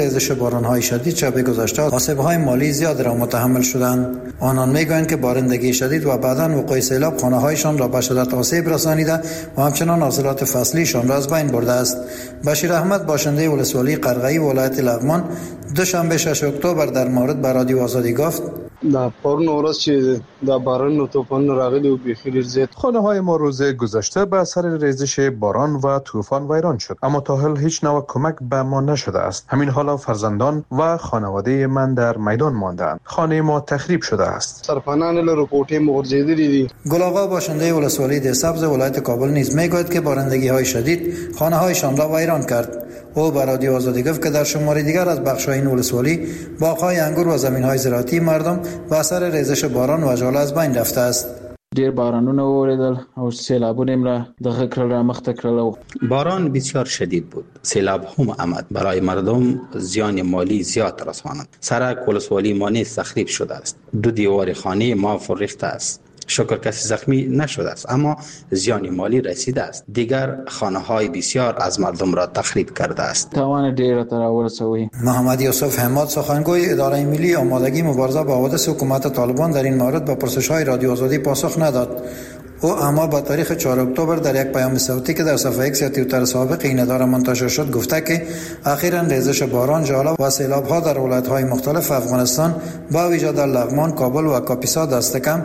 ریزش باران‌های شدید شب گذشته آسیب‌های مالی زیاد را متحمل شدند. آنان می‌گویند که بارندگی شدید و بعداً وقوع سیلاب خانه‌هایشان را به شدت آسیب رسانیده و همچنان حاصلات فصلیشان را از بین برده است. بشیر احمد باشنده ولسوالی قرغه‌ای ولایت لغمان دوشنبه 6 اکتبر در مورد به رادیو آزادی گفت: در پارون ورځ چې د باران و طوفان راغلی و بخیر زیات خانه‌های ما روز گذشته به اثر ریزش باران و طوفان ویران شد، اما تا حال هیچ نوع کمک به ما نشده است. همین حالا فرزندان و خانواده من در میدان مانده‌اند. خانه ما تخریب شده است. سرپناه له کوټې مغرضېدلې دي. گل‌آقا باشنده ولسوالی ده‌سبز ولایت کابل نیز میگوید که بارندگی‌های شدید خانه‌هایشان را ویران کرد. او به رادیو آزادی گفت که در شماره دیگر از بخش‌های این ولسوالی باغ‌های انگور و زمین‌های زراعتی مردم به اثر ریزش باران و ژاله از بین رفته است. ډیر بارانونه وریدل او سیلابونه را دغه کړل مخته کړل. باران بسیار شدید بود. سیلاب هم آمد. برای مردم زیان مالی زیاد رساند. سرک ولسوالی ما نیز تخریب شده است. 2 دیوار خانه ما فرریخته است. شکر کسی زخمی نشده است، اما زیان مالی رسیده است. دیگر خانه‌های بسیار از مردم را تخریب کرده است. تاوان ډیر تر ورسوي. محمد یوسف حماد سخنگوی اداره ملی آمادگی مبارزه با حوادث حکومت طالبان در این مورد به پرسش‌های رادیو آزادی پاسخ نداد. او اما با تاریخ 4 اکتبر در یک پیام صوتی که در صفحه ایکس یا توییتر سابق این اداره منتشر شد گفته که اخیراً ریزش باران، ژاله و سیلاب‌ها در ولایت‌های مختلف افغانستان با ویژه در لغمان، کابل و کاپیسا دست کم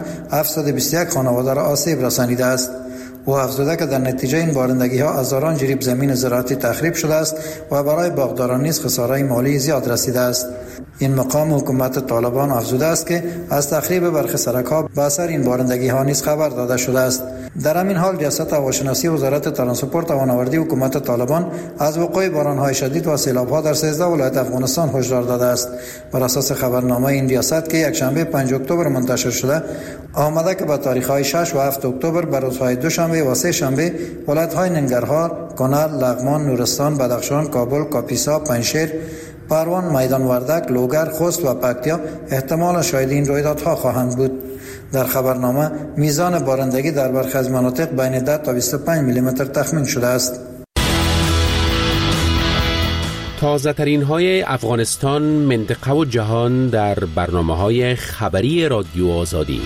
721 خانواده را آسیب رسانیده است. او افزوده که در نتیجه این بارندگی‌ها هزاران جریب زمین زراعتی تخریب شده است و برای باغداران نیز خساره‌های مالی زیاد رسیده است. این مقام حکومت طالبان افزوده است که از تخریب برخی سرک‌ها به اثر این بارندگی‌ها نیز خبر داده شده است. در همین حال ریاست هواشناسی وزارت ترانسپورت و فناوری حکومت طالبان از وقوع باران‌های شدید و سیلاب‌ها در 13 ولایت افغانستان هشدار داده است. بر اساس خبرنامه این ریاست که یکشنبه 5 اکتبر منتشر شده آمده که با تاریخ‌های 6 و 7 اکتبر بر روزهای دوشنبه و سه شنبه ولایت‌های ننگرهار، کنر، لغمان، نورستان، بدخشان، کابل، کاپیسا، پنجشیر، پروان، میدان وردک، لوگر، خوست و پکتیا احتمال شاهد این رویدادها خواهند بود. در خبرنامه میزان بارندگی در برخی از مناطق بین 10 تا 25 میلیمتر تخمین شده است. تازه ترین های افغانستان، منطقه و جهان در برنامه‌های خبری رادیو آزادی.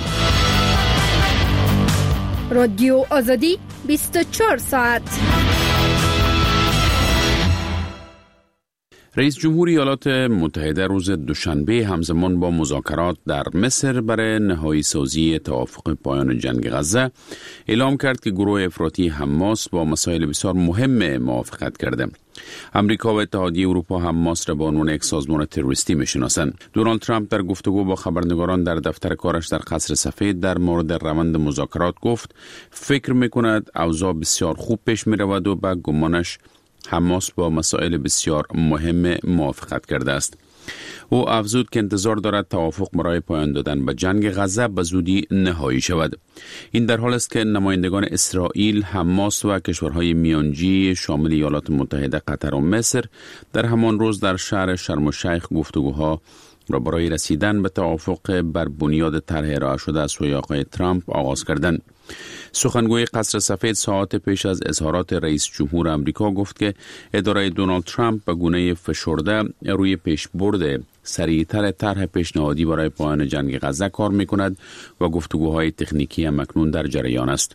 رادیو آزادی 24 ساعت. رئیس جمهوری ایالات متحده روز دوشنبه همزمان با مذاکرات در مصر برای نهایی سازی توافق پایان جنگ غزه اعلام کرد که گروه افراطی حماس با مسائل بسیار مهم موافقت کرده. امریکا و اتحادیه اروپا حماس را به عنوان یک سازمان تروریستی می‌شناسند. دونالد ترامپ در گفتگو با خبرنگاران در دفتر کارش در قصر سفید در مورد روند مذاکرات گفت فکر می‌کند اوضاع بسیار خوب پیش می‌رود و به گمانش حماس با مسائل بسیار مهم موافقت کرده است. او افزود که انتظار دارد توافق برای پایان دادن به جنگ غزه به زودی نهایی شود. این در حال است که نمایندگان اسرائیل، حماس و کشورهای میانجی شامل ایالات متحده، قطر و مصر در همان روز در شهر شرم الشیخ گفتگوها را برای رسیدن به توافق بر بنیاد طرح ارائه شده از سوی آقای ترامپ آغاز کردند. سخنگوی قصر سفید ساعات پیش از اظهارات رئیس جمهور آمریکا گفت که اداره دونالد ترامپ به گونه فشرده روی پیشبرد سریعتر طرح پیشنهادی برای پایان جنگ غزه کار می‌کند و گفتگوهای تکنیکی هم اکنون در جریان است.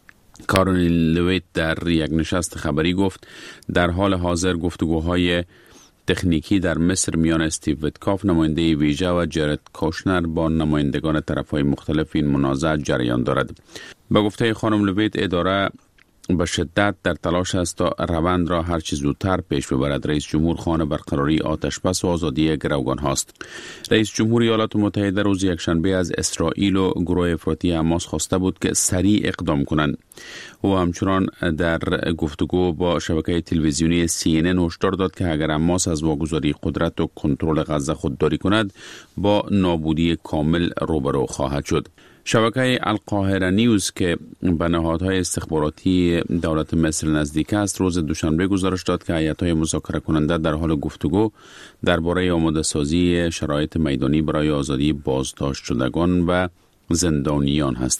کارولین لویت در یک نشست خبری گفت در حال حاضر گفتگوهای تکنیکی در مصر میان استیو ویتکاف نماینده ویژه و جرد کوشنر با نمایندگان طرف‌های مختلف این منازعه جریان دارد. به گفته خانم لویت اداره به شدت در تلاش است تا روند را هرچه زودتر پیش ببرد. رئیس جمهور خواهان برقراری آتشبس و آزادی گروگان هاست. رئیس جمهور ایالات متحده روز یکشنبه از اسرائیل و گروه افراطی حماس خواسته بود که سریع اقدام کنند. او همچنان در گفتگو با شبکه تلویزیونی CNN هشدار داد که اگر حماس از واگذاری قدرت و کنترل غزه خودداری کند با نابودی کامل روبرو خواهد شد. شبکه القاهره نیوز که به نهادهای استخباراتی دولت مصر نزدیک است روز دوشنبه گزارش داد که هیئت‌های مذاکره کننده در حال گفتگو درباره آماده سازی شرایط میدانی برای آزادی بازداشت شدگان و زندانیان هستند.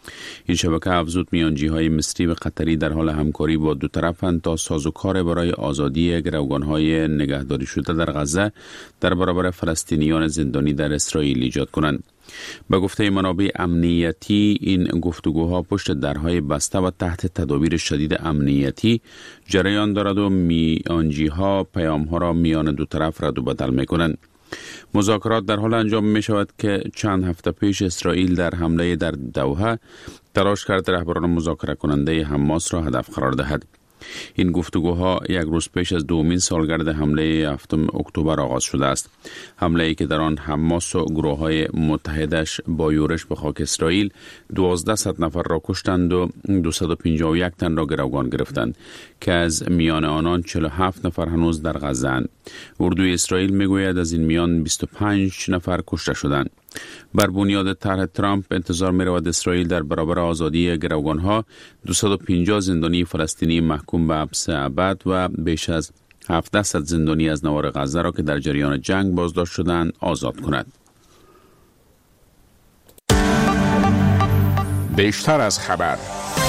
این شبکه افزود میانجی‌های مصری و قطری در حال همکاری با دو طرفند تا سازوکار برای آزادی گروگان‌های نگهداری شده در غزه در برابر فلسطینیان زندانی در اسرائیل ایجاد کنند. به گفته منابع امنیتی این گفتگوها پشت درهای بسته و تحت تدابیر شدید امنیتی جریان دارد و میانجی‌ها پیام‌ها را میان دو طرف رد و بدل می‌کنند. مذاکرات در حال انجام می شود که چند هفته پیش اسرائیل در حمله در دوحه تلاش کرد رهبران مذاکره کننده حماس را هدف قرار دهد. این گفتگوها یک روز پیش از دومین سالگرد حمله 7 اکتبر آغاز شده است. حمله ای که در آن حماس و گروه‌های متحدش با یورش به خاک اسرائیل 1200 نفر را کشتند و 251 تن را گروگان گرفتند که از میان آنان 47 نفر هنوز در غزه اند. اردوی اسرائیل میگوید از این میان 25 نفر کشته شدند. بر بنیاد طرح ترامپ انتظار می رود اسرائیل در برابر آزادی گروگانها 250 زندانی فلسطینی محکوم به حبس ابد و بیش از 700 زندانی از نوار غزه را که در جریان جنگ بازداشت شدند آزاد کند. بیشتر از خبر.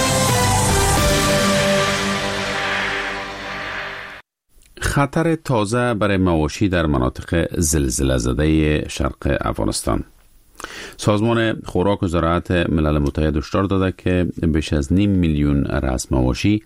خطر تازه برای مواشی در مناطق زلزله زده شرق افغانستان. سازمان خوراک و زراعت ملل متحد هشدار داده که بیش از 5 میلیون راس مواشی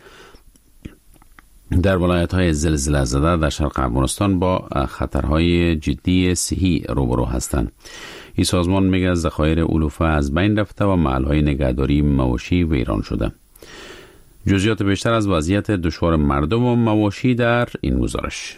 در ولایت‌های زلزله زده در شرق افغانستان با خطرهای جدی صحی روبرو هستند. این سازمان میگه ذخایر علوفه از بین رفته و محل‌های نگهداری مواشی ویران شده. جزئیات بیشتر از وضعیت دشوار مردم و مواشی در این گزارش.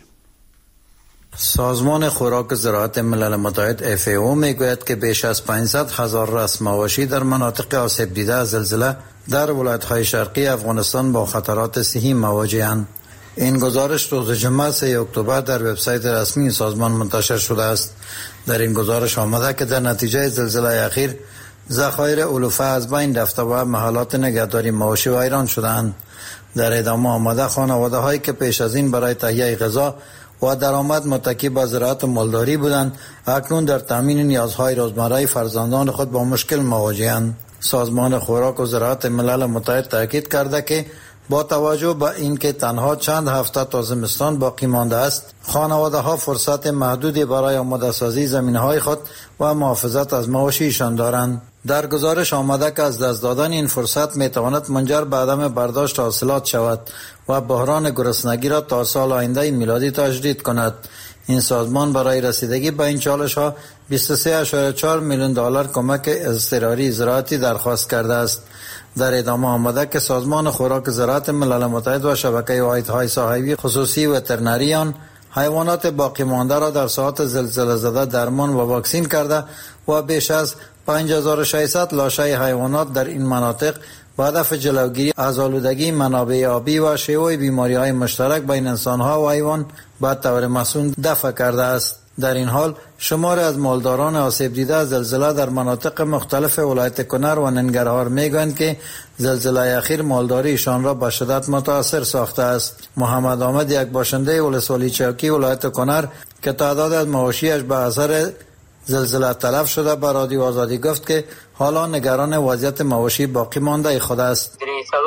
سازمان خوراک و زراعت ملل متحد FAO میگوید که بیش از 500,000 راس مواشی در مناطق آسیب دیده از زلزله در ولایت‌های شرقی افغانستان با خطرات صحی مواجه‌اند. این گزارش روز جمعه 3 اکتبر در وبسایت رسمی سازمان منتشر شده است. در این گزارش آمده که در نتیجه زلزله اخیر ذخایر علوفه از بین رفته و محلات نگهداری مواشی ویران شدند. در ادامه آمده خانواده هایی که پیش از این برای تهیه غذا و درآمد متکی به زراعت و مالداری بودند اکنون در تامین نیازهای روزمره فرزندان خود با مشکل مواجه‌اند. سازمان خوراک و زراعت ملل متحد تاکید کرده که با توجه به اینکه تنها چند هفته تا زمستان باقی مانده است، خانواده ها فرصت محدودی برای آماده سازی زمینهای خود و محافظت از مواشیشان دارند. در گزارش آمده که از دست دادن این فرصت می تواند منجر به عدم برداشت حاصلات شود و بحران گرسنگی را تا سال آینده میلادی تجدید کند. این سازمان برای رسیدگی به این چالش ها 23.4 میلیون دلار کمک اضطراری زراعتی درخواست کرده است. در ادامه آمده که سازمان خوراک زراعت ملل متحد و شبکه واحدهای ساحوی خصوصی وترنریان حیوانات باقی مانده را در ساعات زلزله زده درمان و واکسین کرده و بیش از 5600 لاشه حیوانات در این مناطق با هدف جلوگیری از آلودگی منابع آبی و شیوع بیماری‌های مشترک بین انسان‌ها و حیوان به طور مسئول دفع کرده است. در این حال شمار از مالداران آسیب دیده از زلزله در مناطق مختلف ولایت کنر و ننگرهار میگویند که زلزله اخیر مالداریشان را به شدت متاثر ساخته است. محمد آمد، یک باشنده ولسوالی چوکی ولایت کنر که تعداد از مواشیش به اثر زلزله تلف شده، به رادیو آزادی گفت که حالا نگران وضعیت مواشی باقی مانده خود است.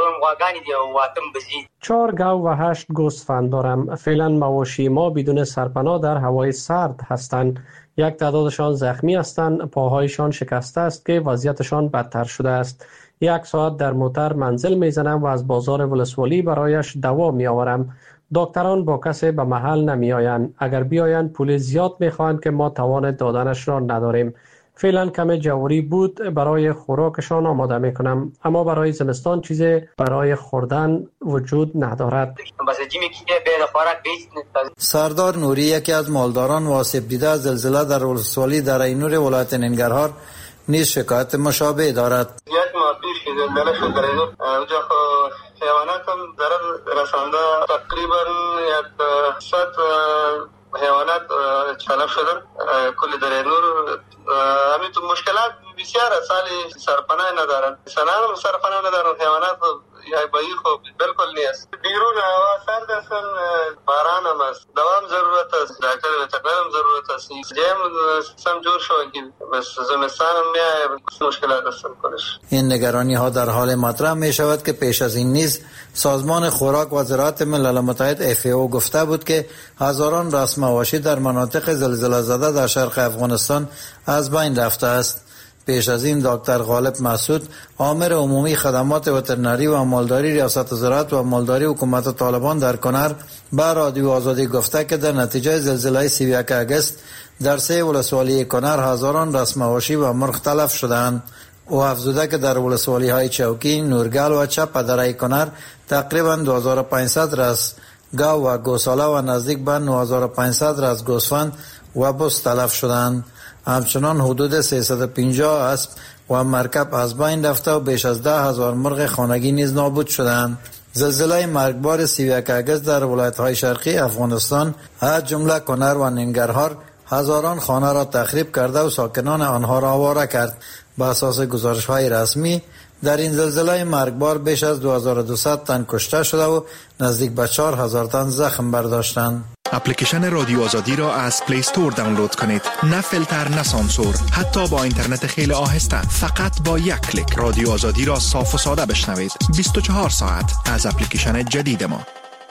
4 گاو و 8 گوسفند دارم. فعلا مواشی ما بدون سرپناه در هوای سرد هستند. یک تعدادشان زخمی هستند، پاهایشان شکسته است که وضعیتشان بدتر شده است. 1 ساعت در موتر منزل میزنم و از بازار ولسوالی برایش دوا میآورم. دکتران با کسی به محل نمی آیند. اگر بیایند پول زیاد میخواهند که ما توان دادنش را نداریم. فعلا کم جواری بود برای خوراکشان آماده میکنم، اما برای زمستان چیزی برای خوردن وجود ندارد. سردار نوری، یکی از مالداران و آسیب دیده از زلزله در ولسوالی در اینور ولایت ننگرهار، نیز شکایت مشابه دارد. یک ماه پیش که زلزله شد در اینور اونجا حیوانات هم ضرر رسانده، تقریبا 100 حیوانات تلف شدن. کل در اینور همین تو مشکلات بسیار سالی سرپناه ندارن، انسانان هم سرپناه ندارن، حیوانات یا بایی خوب بالکل نیست. بیرون هوا سرد است، باران هم است، دوام ضرورت است، دکتر وترنر هم ضرورت رسی سیستم جور شد که بس زمستان هم میای مشکلات است کنش. این نگرانی ها در حال مطرح می شود که پیش از این نیز سازمان خوراک و زراعت ملل متحد FAO گفته بود که هزاران راس مواشی در مناطق زلزله زده در شرق افغانستان از بین رفته است. پیش از این دکتر غالب مسعود آمر عمومی خدمات وترنری و مالداری ریاست زراعت و مالداری حکومت طالبان در کنر به رادیو آزادی گفته که در نتیجه زلزله 31 اگست در 3 ولسوالی کنر هزاران راس مواشی و مرغ تلف شدند. او افزوده که در ولسوالی های چوکی، نورگل و چپ دره کنر تقریبا 2500 راس گاو و گوساله و نزدیک به 9500 راس گوسفند و بز تلف شدند. همچنان حدود 350 اسب و مرکب از بین رفته و بیش از 10,000 مرغ خانگی نیز نابود شدند. زلزله مرگبار 31 اگست در ولایت‌های شرقی افغانستان از جمله کنر و ننگرهار هزاران خانه را تخریب کرده و ساکنان آنها را آواره کرد. بر اساس گزارش‌های رسمی در این زلزله مرگبار بیش از 2200 تن کشته شده و نزدیک به 4000 تن زخم برداشتند. اپلیکیشن رادیو آزادی را از پلی استور دانلود کنید. نه فیلتر، نه سانسور، حتی با اینترنت خیلی آهسته. فقط با یک کلیک رادیو آزادی را صاف و ساده بشنوید. 24 ساعت از اپلیکیشن جدید ما.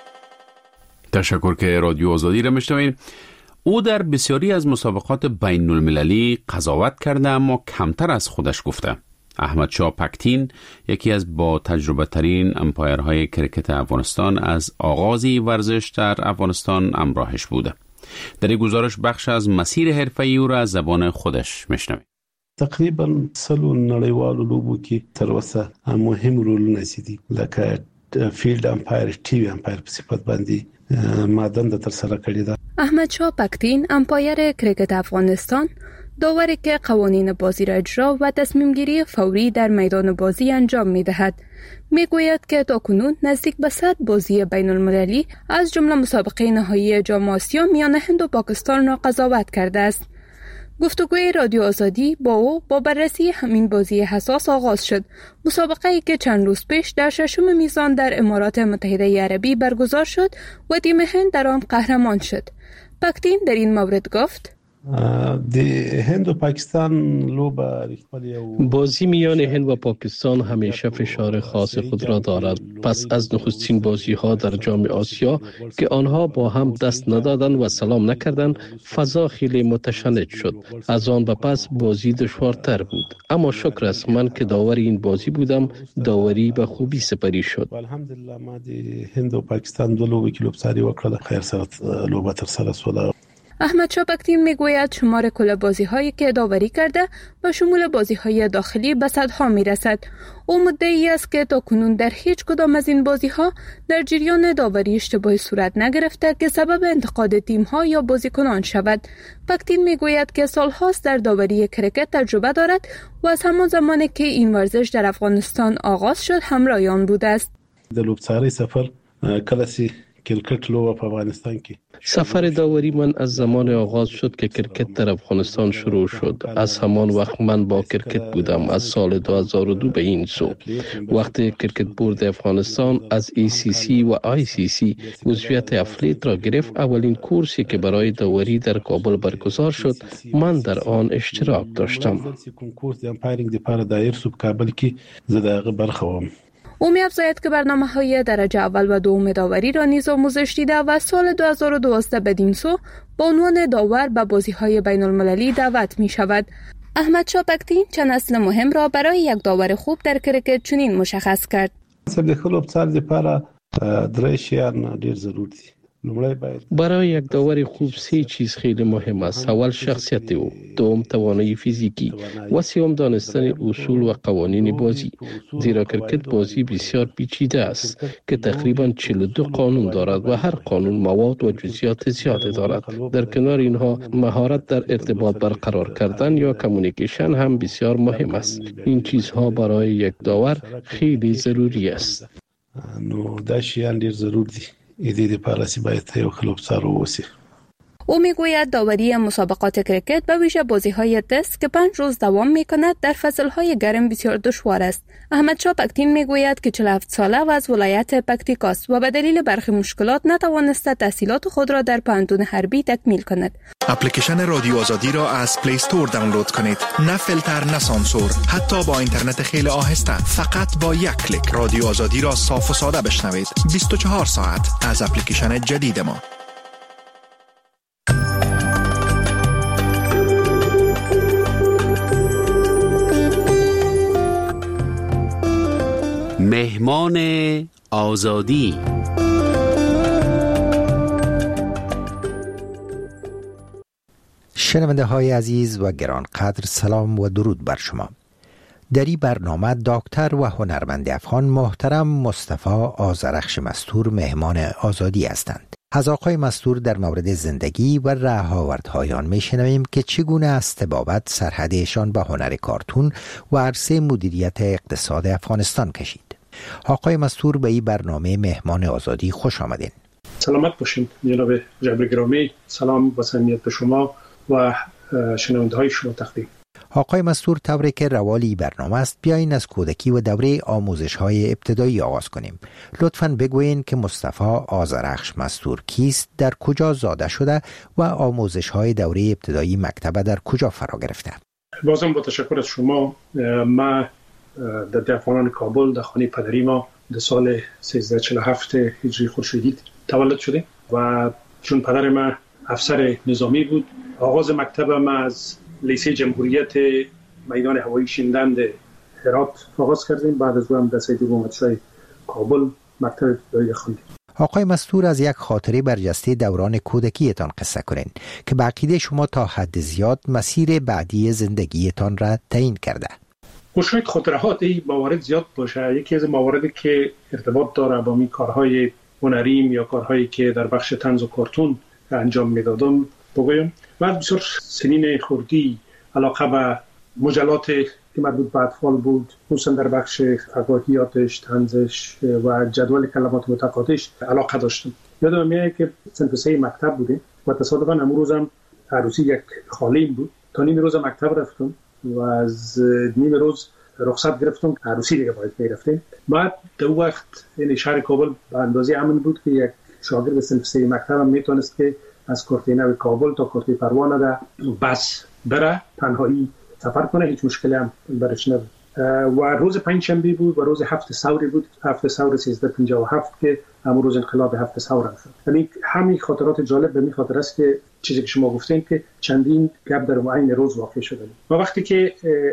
تشکر که رادیو آزادی را میشنوید. او در بسیاری از مسابقات بین المللی قضاوت کرده اما کمتر از خودش گفته. احمد شاه پکتین یکی از با تجربه ترین امپایرهای کرکت افغانستان از آغازی ورزش در افغانستان همراهش بوده. در این گزارش بخش از مسیر حرفه‌ای او را از زبان خودش میشنوید. تقریبا سلو نړیوالو لوبو کې تر اوسه مهم رولونه دي لکه فیلد امپایر، ټي وي امپایر په صفت باندې ما دنده تر سره کړې ده. احمد شاه پکتین امپایر کرکت افغانستان، داوری که قوانین بازی را اجرا و تصمیم گیری فوری در میدان بازی انجام می دهد. می گوید که تاکنون نزدیک به 100 بازی بین المللی از جمله مسابقه نهایی جام آسیا میان هند و پاکستان را قضاوت کرده است. گفتگوی رادیو آزادی با او با بررسی همین بازی حساس آغاز شد. مسابقه ای که چند روز پیش در 6 میزان در امارات متحده عربی برگزار شد و تیم هند در آن قهرمان شد. پکتین در این مورد گفت: هند و پاکستان بازی میان هند و پاکستان همیشه فشار خاص خود را دارد. پس از نخستین بازی ها در جام آسیا که آنها با هم دست ندادند و سلام نکردند، فضا خیلی متشنج شد. از آن به پس بازی دشوارتر بود، اما شکر است من که داور این بازی بودم. داوری به خوبی سپری شد. الحمدلله ما د هند و پاکستان دو لوبې کې لوبساری وکړه. خیر سره لوبه تر سره شوه. احمد شاه پکتین میگوید شمار کل بازی‌هایی که داوری کرده و شمول بازی‌های داخلی به صدها میرسد. او مدعی است که تاکنون در هیچ کدام از این بازی‌ها در جریان داوری اشتباهی صورت نگرفته که سبب انتقاد تیم‌ها یا بازیکنان شود. پکتین میگوید که سال‌هاست در داوری کرکت تجربه دارد و از همان زمانی که این ورزش در افغانستان آغاز شد همراه آن بوده است. د لوبساری سفر کلاسی کرکت لوبه په افغانستان کې سفر داوری من از زمان آغاز شد که کرکت در افغانستان شروع شد. از همان وقت من با کرکت بودم، از سال 2002 به این سو. وقتی کرکت بورد افغانستان از ECC و ICC عضویت افلیت را گرفت، اولین کورسی که برای داوری در کابل برگزار شد من در آن اشتراک داشتم. او می‌افزاید که برنامه‌های درجه اول و دوم داوری را نیز آموزش دیده و از سال 2012 بدین سو با عنوان داور به بازی‌های بین‌المللی دعوت می‌شود. احمد شاه پکتین چند اصل مهم را برای یک داور خوب در کرکت چنین مشخص کرد: برای یک داور خوب 3 چیز خیلی مهم است. اول شخصیت او، دوم توانایی فیزیکی و سوم دانستن اصول و قوانین بازی. زیرا کرکت بازی بسیار پیچیده است که تقریبا 42 قانون دارد و هر قانون مواد و جزئیات زیاده دارد. در کنار اینها مهارت در ارتباط برقرار کردن یا کمیونیکیشن هم بسیار مهم است. این چیزها برای یک داور خیلی ضروری است. نو دا شیان ډیر ضروري دي. او میگوید داوری مسابقات کرکت به ویژه بازی‌های تست که 5 روز دوام می‌کند در فصل‌های گرم بسیار دشوار است. احمدشاه پکتین میگوید که 47 ساله و از ولایت پکتیک است و به دلیل برخی مشکلات نتوانسته تحصیلات خود را در پوهنتون حربی تکمیل کند. اپلیکیشن رادیو آزادی را از پلی استور دانلود کنید. نه فیلتر، نه سانسور، حتی با اینترنت خیلی آهسته. فقط با یک کلیک رادیو آزادی را صاف و ساده بشنوید. 24 ساعت از اپلیکیشن جدید ما. مهمان آزادی. شنونده های عزیز و گرانقدر، سلام و درود بر شما. در این برنامه دکتر و هنرمند افغان محترم مصطفی آذرخش مستور مهمان آزادی هستند. از آقای مستور در مورد زندگی و رهاوردهای آن میشنویم که چگونه از طبابت سرحدشان به هنر کارتون و عرصه مدیریت اقتصاد افغانستان کشید. آقای مستور به این برنامه مهمان آزادی خوش آمدین. سلامت باشین جناب جبر گرامی. سلام و صمیمیت به شما و شنونده های شما تقدیم. آقای مستور، طوری که روالی برنامه است بیاین از کودکی و دوره آموزش های ابتدایی آغاز کنیم. لطفاً بگوین که مصطفی آذرخش مستور کیست، در کجا زاده شده و آموزش های دوره ابتدایی مکتب در کجا فرا گرفته؟ بازم با تشکر از شما. من در افغانان کابل در خانه پدری ما در سال 1347 هجری خورشیدی تولد شده و چون پدر من افسر نظامی بود، آغاز مکتبم از لیسه جمهوریت میدان هوایی شیندند هرات آغاز کردیم. بعد از اون در سید محمدشاه کابل مکتب ابتدایی خواندیم. آقای مستور، از یک خاطره برجسته دوران کودکیتان قصه کنین که به عقیده شما تا حد زیاد مسیر بعدی زندگیتان را تعیین کرده. شاید خاطرات این موارد زیاد باشه. یکی از مواردی که ارتباط داره با می کارهای هنریم یا کارهایی که در بخش طنز و کارتون انجام میدادم بگویم. بعد بسیار سنین خردی علاقه به مجلات که مربوط به اطفال بود، خصوصا در بخش فکاهیاتش، طنزش و جدول کلمات متقاطعش علاقه داشتم. یادم میاد که صنف 3 مکتب بودیم و تصادفاً امروزم عروسی یک خالیم بود. تا نیم روز مکتب رفتم و از نیم روز رخصت گرفتم، عروسی دیگه باید میرفتیم. بعد در وقت این شهر کابل به اندازه امن بود که یک شاگرد صنف 3 مکتب هم میتونست که از کورتینه کابل تا کورتی پروانه در بس بره، تنهایی سفر کنه، هیچ مشکلی هم برش نبود. و روز پنجشنبه بود و روز هفت ثوری بود، هفت ثور 1357 که همون روز انقلاب هفت ثور شد. یعنی همین خاطرات جالب به می خاطر است که چیزی که شما گفتین که چندین گپ در عین روز واقع شده. و وقتی که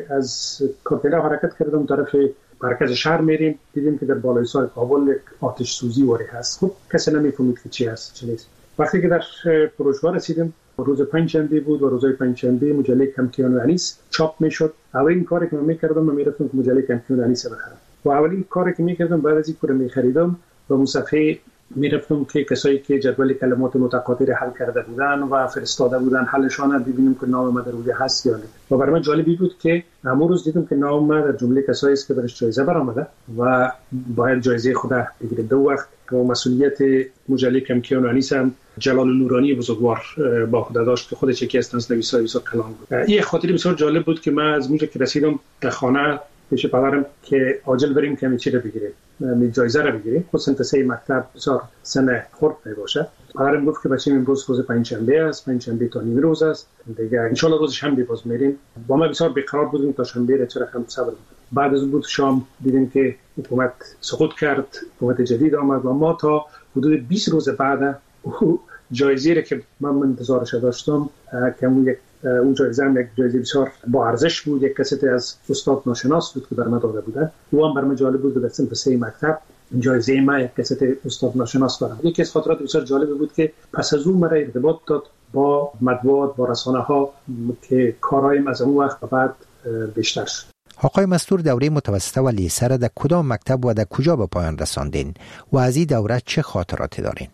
از کورتینه حرکت کردم طرف مرکز شهر میریم، دیدیم که در بالای سر کابل آتش سوزی واری هست. خب کسی نمیفهمید که چی هست چی نیست. وقتی که در فروشگاه رسیدم، روز پنجشنبه بود و روزهای پنجشنبه مجله کمکیان و انیس چاپ میشد. اولین کاری که من میکردم من میرفتم که مجله کمکیان و انیس بخرم و اولین کاری که میکردم بعد از اینکه میخریدم و مصفحه میرفتم که کسایی که جدول کلمات متقاطع حل کرده بودن و فرستاده بودن حلشان ببینم که نام من در اونجا هست یا نه. و برای من جالبی بود که همون روز دیدم که نام من در جمله کسایی است که برش جایزه برآمده و باید جایزه خود بگیره. دو وقت که مسئولیت مجله کمکیان و انیس هم جلال نورانی بزرگوار با خود داشت که خودش یکی از طنزنویسای بسیار کلان بود. این خاطره بسیار جالب بود که من از اونجا که رسیدم در خانه پیش پدرم که عاجل بریم که چی رو بگیریم، جایزه رو بگیریم. خود صنف 3 مکتب بسیار سن خرد باشه. پدرم گفت که بچه‌م امروز روز پنجشنبه است، پنجشنبه تا نیم روز است دیگه، ان شاء الله روز شنبه باز میریم. با ما بسیار بیقرار بودیم تا شنبه را چرا هم صبر. بعد از بود شام دیدیم که حکومت سقوط کرد، حکومت جدید آمد و ما تا حدود 20 روز بعد جایزه را که من انتظارش داشتم که اون جایزه هم یک جایزه بسیار با ارزش بود، یک کست از استاد ناشناس بود که برام داده بودن. او هم برام جالب بود که در صنف 3 مکتب جایزه ما یک کست استاد ناشناس دارم. یکی از خاطرات بسیار جالب بود که پس از اون مرا ارتباط داد با مطبوعات، با رسانه‌ها که کارایم از اون وقت بعد بیشتر شد. آقای مستور، دوره متوسطه و لیسه را در کدام مکتب و در کجا به پایان رساندین و از این دوره چه خاطراتی دارین؟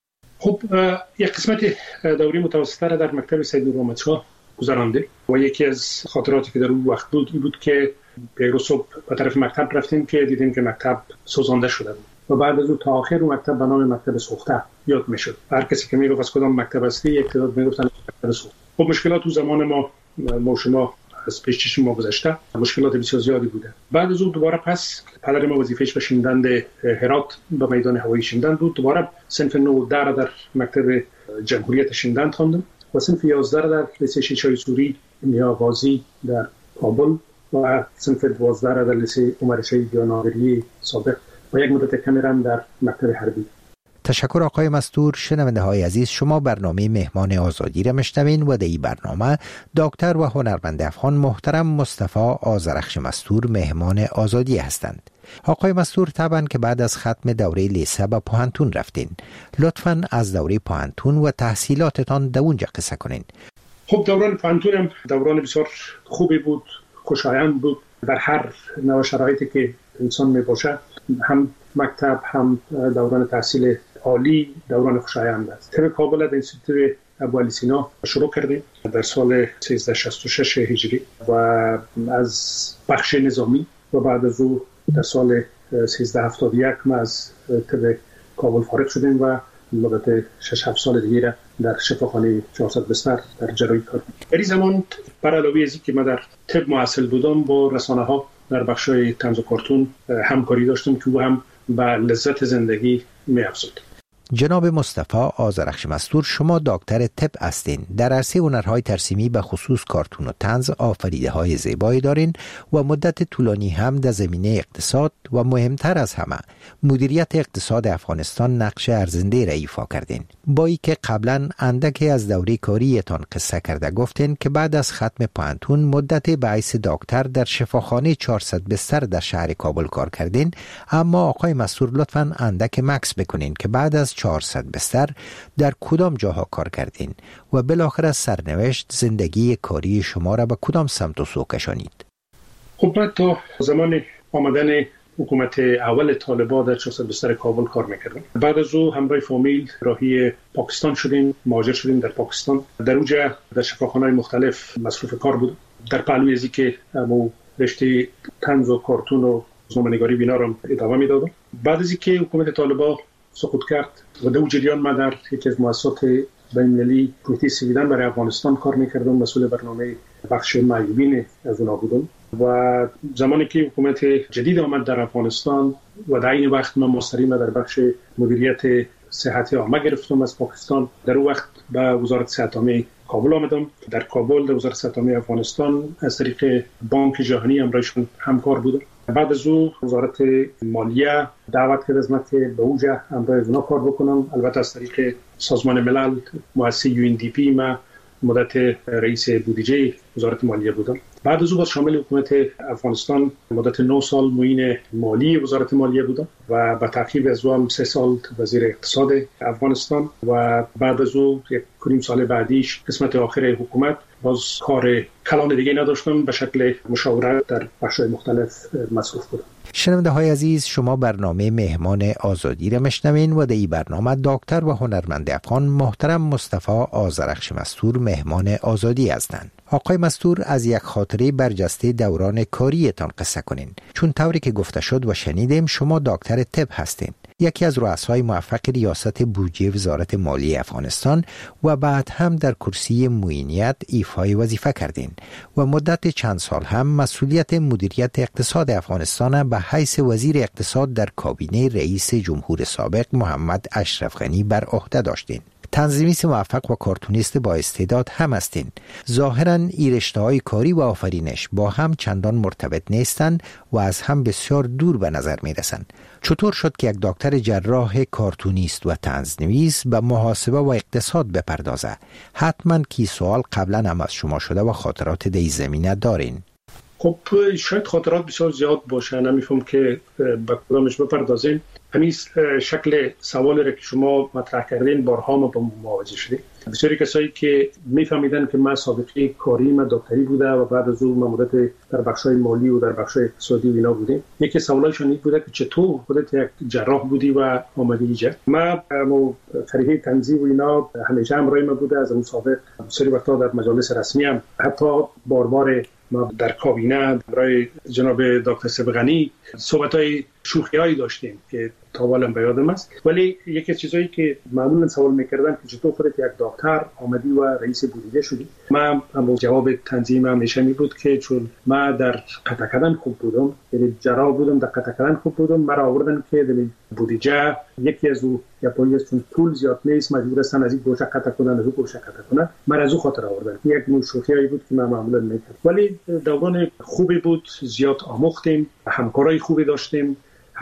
خب یک قسمت دوره متوسطه را در مکتب سید محمدشاه گذرانده و یکی از خاطراتی که در اون وقت بود این بود که پیرو صبح به طرف مکتب رفتیم که دیدیم که مکتب سوزانده شده بود و بعد از اون تا آخر اون مکتب به نام مکتب سوخته یاد میشد. هر کسی که میگفت از کدام مکتب هستی یک تعداد میگفتن مکتب سوخته. خب مشکلات تو زمان ما شما از پیش چشم ما گذشته، مشکلات بسیار زیادی بوده. بعد از اون دوباره پس پدر ما وظیفهش به شیندند هرات به میدان هوایی شیندند بود. دوباره صنف 9 در مکتب جمهوریت شیندند خواندم و صنف 11 در لیسه شیشای سوری نیاغازی در کابل و صنف 12 در لیسه عمر شهید یا ناظری سابق و یک مدت کمی در مکتب حربی. تشکر آقای مستور. شنونده های عزیز، شما برنامه مهمان آزادی را میشنوین و در این برنامه دکتر و هنرمند افغان محترم مصطفی آذرخش مستور مهمان آزادی هستند. آقای مستور، طبعا که بعد از ختم دوره لیسه به پوهنتون رفتین، لطفاً از دوره پوهنتون و تحصیلاتتان در اونجا قصه کنین. خب دوران پوهنتونم دوران بسیار خوبی بود، خوشایند بود. در هر نوع شرایطی که انسان می باشه، هم مکتب هم دوران تحصیل عالی دوران خوشایند است. طب کابل در انستیتوت ابوعلی سینا شروع کردیم در سال 1366 هجری و از بخش نظامی و بعد از او در سال 1371 ما از طب کابل فارغ شدیم و مدت 6-7 سال دیگه در شفاخانه 400 بستر در جراحی کار. در این زمان بر علاوه از اینکه ما در طب محصل بودم، با رسانه ها در بخشای طنز و کارتون همکاری داشتم که او هم به لذت زندگی می افزود. جناب مصطفی آذرخش مستور، شما دکتر طب هستین. در عرصه هنرهای ترسیمی به خصوص کارتون و طنز آفریده های زیبایی دارین و مدت طولانی هم در زمینه اقتصاد و مهمتر از همه مدیریت اقتصاد افغانستان نقش ارزنده را ایفا کردین. با اینکه قبلا اندکی از دوره کاریتان قصه کرده گفتین که بعد از ختم پوهنتون مدت به حیث دکتر در شفاخانه 400 بستر در شهر کابل کار کردین، اما آقای مستور لطفاً اندک مکس بکنین که بعد از 400 بستر در کدام جاها کار کردین و بالاخره سرنوشت زندگی کاری شما را به کدام سمت و سو کشانید؟ خب من تا زمان آمدن حکومت اول طالبان در 400 بستر کابل کار میکردم. بعد از او همراه فامیل راهی پاکستان شدیم، مهاجر شدیم در پاکستان. در اونجا در شفاخانه‌های مختلف مصروف کار بودم. در پهلوی ازی که رشته طنز و کارتون و روزنامه‌نگاری بینا را ادامه میدادم. بعد از اینکه حکومت طالبان سقوط کرد و در جریان من در یکی از مؤسسات بین‌المللی کمیته سویدن برای افغانستان کار میکردم، مسئول برنامه بخش معیوبین از اونها بودم. و زمانی که حکومت جدید آمد در افغانستان و در این وقت من مستقیما در بخش مدیریت صحت عامه گرفتم از پاکستان، در اون وقت به وزارت صحت عامه کابل آمدم. در کابل در وزارت صحت عامه افغانستان از طریق بانک جهانی همراهشون همکار بودم. بعد از او وزارت مالیه دعوت کرد از من که به اونجا همراه اونا کار بکنم. البته از طریق سازمان ملل مؤسسه UNDP ما مدت رئیس بودجه وزارت مالیه بودم. بعد از او باز شامل حکومت افغانستان مدت 9 سال معین مالی وزارت مالیه بودم و به تعقیب از او هم 3 سال وزیر اقتصاد افغانستان و بعد از او 1.5 سال بعدیش قسمت آخر حکومت باز کار کلان دیگه نداشتم، به شکل مشاورت در بخش‌های مختلف مصروف بودم. شنونده های عزیز، شما برنامه مهمان آزادی را میشنوین و در این برنامه دکتر و هنرمند افغان محترم مصطفی آذرخش مستور مهمان آزادی هستند. آقای مستور، از یک خاطره برجسته دوران کاریتان قصه کنین، چون طوری که گفته شد و شنیدیم شما دکتر طب هستین، یکی از رؤسای موفق ریاست بودجه وزارت مالیه افغانستان و بعد هم در کرسی معینیت ایفای وظیفه کردین و مدت چند سال هم مسئولیت مدیریت اقتصاد افغانستان به حیث وزیر اقتصاد در کابینه رئیس جمهور سابق محمد اشرف غنی بر عهده داشتین. تنظیمیست موفق و کارتونیست با استعداد هم هستین. ظاهراً این رشته‌های کاری و آفرینش با هم چندان مرتبط نیستند و از هم بسیار دور به نظر می‌رسند. چطور شد که یک دکتر جراح کارتونیست و طنزنویس به محاسبه و اقتصاد بپردازه؟ حتما کی سوال قبلا هم از شما شده و خاطرات در این زمینه دارین. خب شاید خاطرات بسیار زیاد باشه، نمیفهم که به کدامش بپردازیم. همین شکل سوالی را که شما مطرح کردین بارها ما با مواجه شدیم. بسیاری کسایی که میفهمیدن که من سابقه کاری من دکتری بوده و بعد از اون من مدت در بخش‌های مالی و در بخش‌های اقتصادی و اینا بودیم، یکی سوالایشون این بوده که چطور خودت یک جراح بودی و آمدی اینجا. من طریقه تنظیم و اینا همیشه همراه من بوده از اون سابق. بسیاری وقتا در مجالس رسمی هم حتی بار ما در کابینه برای جناب دکتر سبغنی صحبت‌های شوخی‌هایی داشتیم که تاولم به یادم است. ولی یکی از چیزایی که معمولا سوال میکردن که چطور خودت یک دکتر آمدی و رئیس بودجه شدی، من هم جواب تنظیم همیشه می بود که چون من در قطع کردن خوب بودم، یعنی جراح بودم، در قطع کردن خوب بودم، مرا آوردن که در بودجه یکی از او یا پلیس چون پول زیاد نیست مجبور هستن از این گوشه قطع کنن از اون گوشه قطع کنن، من از اون خاطر آوردن. یک نوع شوخیایی بود که من معمولا میکردم، ولی دوران خوبی بود، زیاد آموختیم، همکارای خوبی داشتیم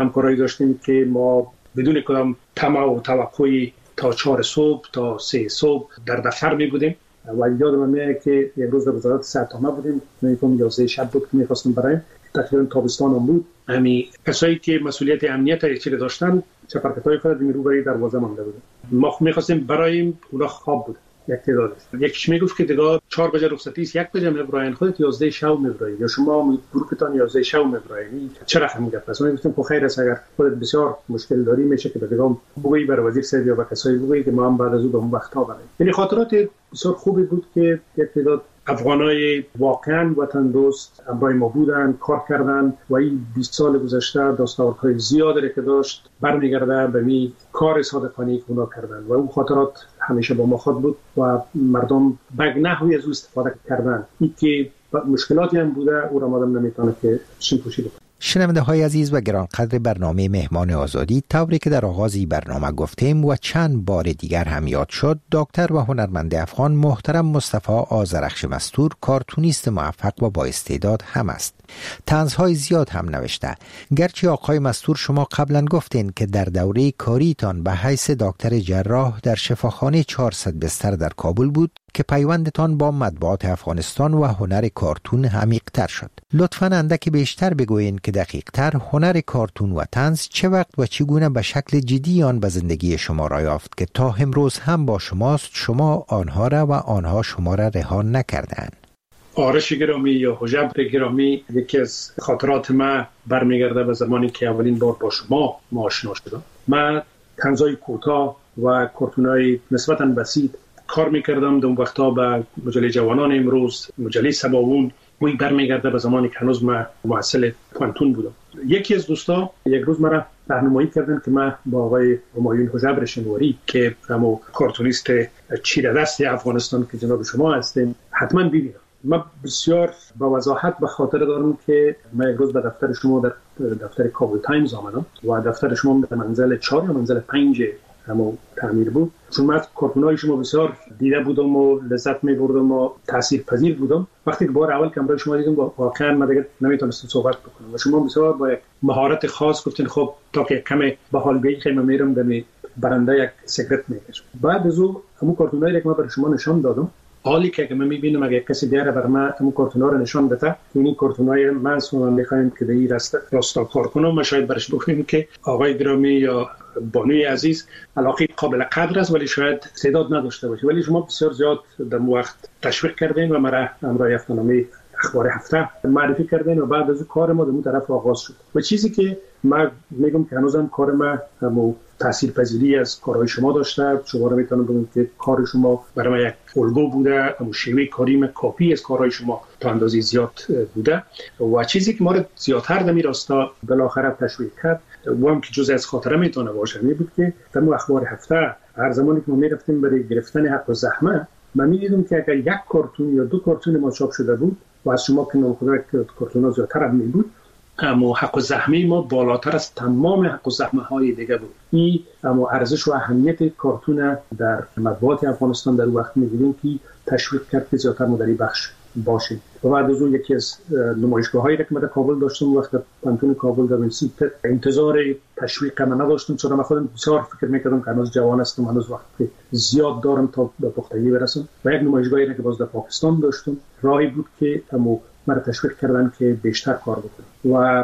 که ما بدون کدام طمع و توقعی تا 4 صبح تا 3 صبح در دفتر می بودیم و یادم میاد که یک روز در وزارت صحت بودیم، میگم 11 شب بود که می‌خواستیم برایم تقریبا تابستان هم بود. همین کسایی که مسئولیت امنیت ایچری داشتن چپرکتای خود می روبروی دروازه مانده بودن، ما می‌خواستیم برایم اونا خواب بود. یک تعداد یکیش میگفت که دیگه 4 بجه رخصتی است، 1 بجه میبراین، خودت 11 شب میبرایی یا شما گروهتان 11 شب میبراین، چه رقم گپ است؟ من گفتم خب خیر است، اگر خودت بسیار مشکل داری میشه که دیگه بگویی بر وزیر صاحب یا به کسایی بگویی که ما هم بعد از اون به اون وقتا بریم. یعنی خاطرات بسیار خوبی بود که یک تعداد افغانای واقعا وطن دوست همراه ما بودن، کار کردن و این 20 سال گذشته دستاوردهای زیادی که داشت برمیگرده به می کار صادقانه که اونا کردن و اون خاطرات همیشه با ما خود بود و مردم به نحوی از او استفاده کردن. این که مشکلاتی هم بوده او را مادم نمیتونه که شیم پوشیده. شنونده های عزیز و گرانقدر برنامه مهمان آزادی، طوری که در آغازی برنامه گفتیم و چند بار دیگر هم یاد شد، دکتر و هنرمند افغان محترم مصطفی آذرخش مستور کارتونیست موفق و با استعداد هم است. طنزهای زیاد هم نوشته. گرچه آقای مستور شما قبلا گفتین که در دوره کاریتان به حیث دکتر جراح در شفاخانه 400 بستر در کابل بود که پیوندتان با مطبوعات افغانستان و هنر کارتون عمیق‌تر شد. لطفاً اندکی بیشتر بگویید که دقیق‌تر هنر کارتون و طنز چه وقت و چگونه به شکل جدی آن به زندگی شما را یافت که تا امروز هم با شماست، شما آنها را و آنها شما را رها نکردند. آرش گرامی یا حجب گرامی، یکی از خاطرات من برمیگرده به زمانی که اولین بار با شما آشنا شدم. من طنزهای کوتاه و کارتونای نسبتاً بسیط کار میکردم. در اون وقتا به مجله جوانان امروز، مجله سباوون، وی برمیگرده به زمانی که هنوز من معسل پانتون بودم. یکی از دوستا یک روز مرا راهنمایی کردن که من با آقای همایون حجبر شنواری که همون کارتونیست چیره‌دست افغانستان که جناب شما هستین حتما ببینم. من بسیار با وضاحت به خاطر دارم که من یک روز به دفتر شما در دفتر کابل تایمز آمدم و دفتر شما در منزل 4 یا منزل 5 همون تعمیر بود. چون من کارتونای شما بسیار دیده بودم و لذت می‌بردم و تاثیرپذیر بودم. وقتی که بار اول کامرای شما دیدم واقعا من دیگه نمیتونستم صحبت بکنم و شما بسیار با مهارت خاص گفتین خب تا که کم به حال بیای خیلی میرم در برنده یک سیگرت میکشم. بعد از اون همون کارتونایی که من برای شما نشان دادم، حالی که من میبینم اگه کسی دیگه بر من همون کارتونا رو نشان بده، این کارتونای من شما میخوایم که این راستا کار کنم، ما شاید برش بگویم که آقای گرامی یا بانوی عزیز علاقه قابل قدر است ولی شاید استعداد نداشته باشه، ولی شما بسیار زیاد در وقت تشویق کردین و مرا امرای افتنامی اخبار هفته معرفی کردین و بعد از کار ما در اون طرف آغاز شد و چیزی که من میگم که هنوزم کار ما همون تاثیرپذیری از کارهای شما داشته. شما رو میتونم بگم که کار شما برای من یک الگو بوده، همون شیوه کاریم کاپی از کارهای شما تا اندازه زیاد بوده و چیزی که ما رو زیادتر در این راستا بالاخره تشویق کرد و هم که جزء از خاطره میتونه باشه می بود که در اخبار هفته هر زمانی که ما میرفتیم برای گرفتن حق و زحمه، من میدیدم که اگر یک کارتون یا 2 کارتون ما چاپ شده بود و از شما که نامخدا کارتونا زیادتر هم می بود، اما حق و زحمه ما بالاتر از تمام حق و زحمه های دیگه بود. این اما ارزش و اهمیت کارتون در مطبوعات افغانستان در وقت می‌دیدیم که تشویق کرد که زیادتر ما در این بخش باشیم. و بعد از اون یکی از نمایشگاه‌هایی که من در کابل داشتم وقت پانتون کابل در سیت انتظار تشویق من نداشتم، چون من خودم بسیار فکر می‌کردم که هنوز جوان هستم، هنوز وقت زیاد دارم تا به پختگی برسم و یک نمایشگاهی که باز در پاکستان داشتم راهی بود که اما مرا تشویق کردن که بیشتر کار بکنم و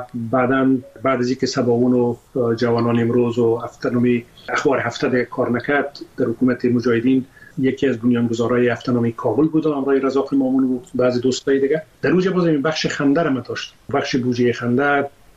بعد از اینکه سباوون و جوانان امروز و افتنامی اخبار هفته کار نکرد در حکومت مجاهدین، یکی از بنیانگذارای افتنامی کابل بود امرای رزاق مامون و بعضی دوستای دیگه در اونجا باز این بخش خنده رو داشت. بخش بودجه خنده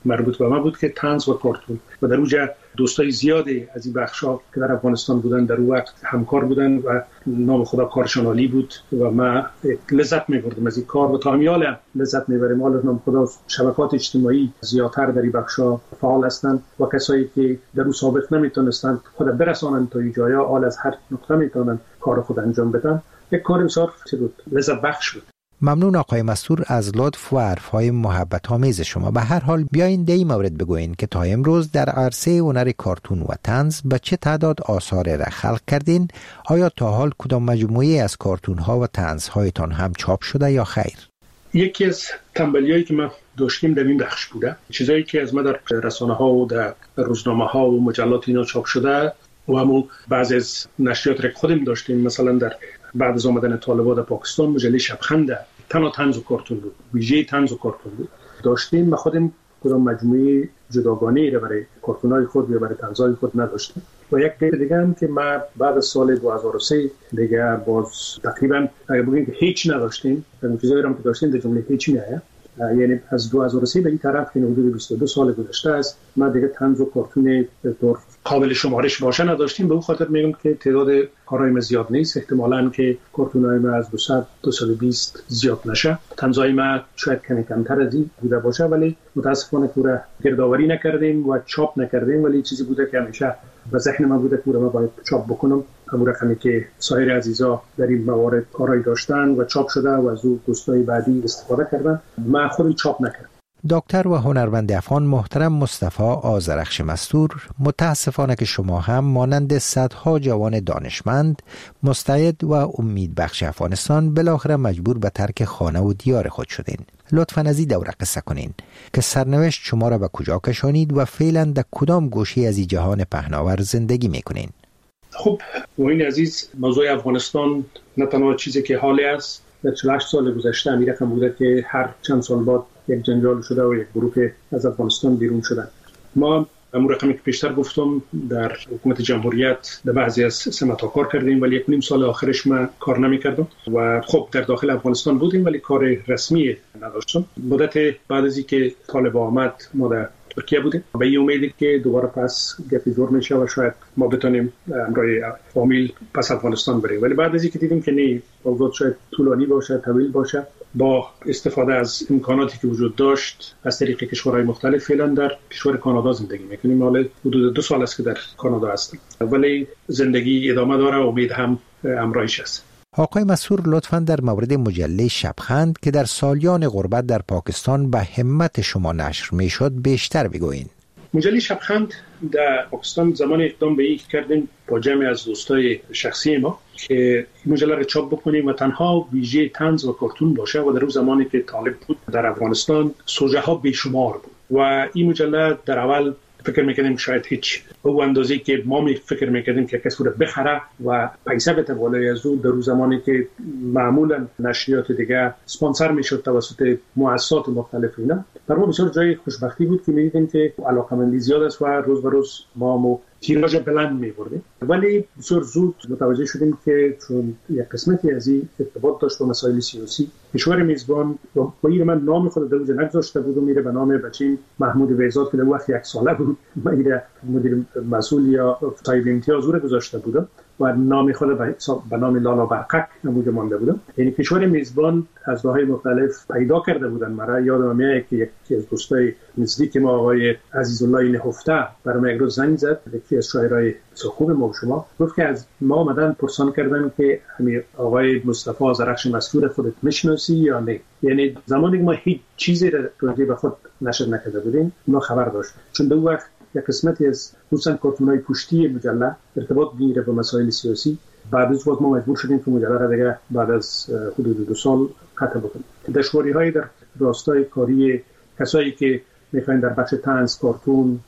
مربوط به ما بود که طنز و کارتون و در اونجا دوستای زیادی از این بخشا که در افغانستان بودن در اون وقت همکار بودن و نام خدا کارشان عالی بود و ما لذت می‌بردیم از این کار و تا همیال لذت می‌بریم. حالا نام خدا شبکات اجتماعی زیادتر در این بخشا فعال هستند و کسایی که در اون سابق نمیتونستند خود برسانند تا اینجایا حال از هر نقطه میتونن کار خود انجام بدن. یک کار بسیار لذت بخش بود. ممنون آقای مستور از لطف و حرف‌های محبت آمیز شما. به هر حال بیاین در این مورد بگوین که تا امروز در عرصه هنر کارتون و طنز به چه تعداد آثار را خلق کردین؟ آیا تا حال کدام مجموعه از کارتون‌ها و طنزهایتان هم چاپ شده یا خیر؟ یکی از تنبلیایی که ما داشتیم در این بخش بوده، چیزایی که از ما در رسانه‌ها و در روزنامه‌ها و مجلات اینا چاپ شده و همون بعضی از نشریات را خودم داشتیم. مثلا در بعد از آمدن طالبان در پاکستان مجله شبخند تنها طنز و کارتون بود، ویژه طنز و کارتون بود داشتیم. ما خودم کدام مجموعه جداگانه‌ای را برای کارتون‌های خود یا برای طنزهای خود نداشتیم. و یک دیگه هم که ما بعد از سال 2003 دیگه باز تقریبا اگه بگیم که هیچ نداشتیم، اون چیزایی هم که داشتیم در جمله هیچ نیست. یعنی از 2003 به این طرف که حدود 22 سال گذشته است ما دیگه طنز و کارتون طور قابل شمارش باشه نداشتیم. به اون خاطر میگم که تعداد کارهای ما زیاد نیست، احتمالاً که کارتون‌های ما از 200 220 زیاد نشه. طنزهای ما شاید کمتر از این بوده باشه، ولی متاسفانه پورا گردآوری نکردیم و چاپ نکردیم. ولی چیزی بوده که همیشه به ذهن من بوده که ما باید چاپ بکنم. همون رقمی که سایر عزیزا در این موارد کارهای داشتن و چاپ شده و از اون دوستای بعدی استفاده کردن، من خودم چاپ نکردم. دکتر و هنرمند افغان محترم مصطفی آذرخش مستور، متاسفانه که شما هم مانند صدها جوان دانشمند، مستعد و امیدبخش افغانستان بالاخره مجبور به ترک خانه و دیار خود شدین. لطفاً از این دوره قصه کنین که سرنوشت شما را به کجا کشانید و فعلا در کدام گوشه از این جهان پهناور زندگی میکنین؟ خب این عزیز، موضوع افغانستان نه تنها چیزی که حالی است، در 48 سال گذشته همین رقم بوده که هر چند سال بعد یک جنجال شده و یک گروه از افغانستان بیرون شدن. ما همون رقمی که پیشتر گفتم در حکومت جمهوریت در بعضی از سمت‌ها کار کردیم، ولی 1.5 سال آخرش ما کار نمی‌کردم و خب در داخل افغانستان بودیم ولی کار رسمی نداشتم. مدت بعد از اینکه طالبان آمد ما در ترکیه بودیم به این امیدی که دوباره پس گپی زور میشه و شاید ما بتونیم همراه فامیل پس افغانستان بریم. ولی بعد از اینکه دیدیم که نه، موضوع شاید طولانی باشه، طویل باشه، با استفاده از امکاناتی که وجود داشت از طریق کشورهای مختلف، فعلا در کشور کانادا زندگی میکنیم. حالا حدود 2 سال است که در کانادا هستم، ولی زندگی ادامه داره و امید هم همراهش است. آقای مسعود، لطفاً در مورد مجله شبخند که در سالیان غربت در پاکستان به همت شما نشر میشد بیشتر بگویید. مجله شبخند در پاکستان زمان اقدام به این کردیم با جمعی از دوستای شخصی ما که مجله را چاپ بکنیم و تنها ویژه طنز و کارتون باشه و در اون زمانی که طالب بود در افغانستان سوژه ها بیشمار بود و این مجله در اول فکر میکردیم شاید هیچ او اندازه‌ای که ما فکر میکردیم که کسی رو بخره و پیسه بده بالای از او، در اون زمانی که معمولا نشریات دیگه اسپانسر میشد توسط مؤسسات مختلف اینا، در ما بسیار جای خوشبختی بود که میدیدیم که علاقه‌مندی زیاد است و روز به روز ما تیراژ بلند می‌بردیم. ولی بسیار زود متوجه شدیم که چون یک قسمتی از این ارتباط داشت با مسائل سیاسی، کشور میزبان با این من نام خود در اونجا نگذاشته بود و میره به نام بچین محمود بهزاد که در وقت 1 ساله بود میره مدیر مسئول یا صاحب امتیاز رو گذاشته بودم و نام خود به نام لالا برقک نموده مانده بودم. یعنی کشور میزبان از راه‌های مختلف پیدا کرده بودن. مرا یادم میاد که یکی از دوستای نزدیک ما آقای عزیزالله نهفته برام یک روز زنگ زد، یکی از شاعرای خوب ما و شما، گفت که از ما آمدن پرسان کردن که همین آقای مصطفی آذرخش مستور خودت میشناسی یا نه. یعنی زمانی که ما هیچ چیزی راجع به خود نشر نکرده بودیم ما خبر داشت، چون در وقت یک قسمتی از خصوصا کارتون‌های پشتی مجله ارتباط میگیره با مسائل سیاسی. بعد از وقت ما مجبور شدیم که مجله را دیگه بعد از حدود 2 سال قطع بکنیم. دشواری‌های در راستای کاری کسایی که میخواین در بخش طنز، کارتون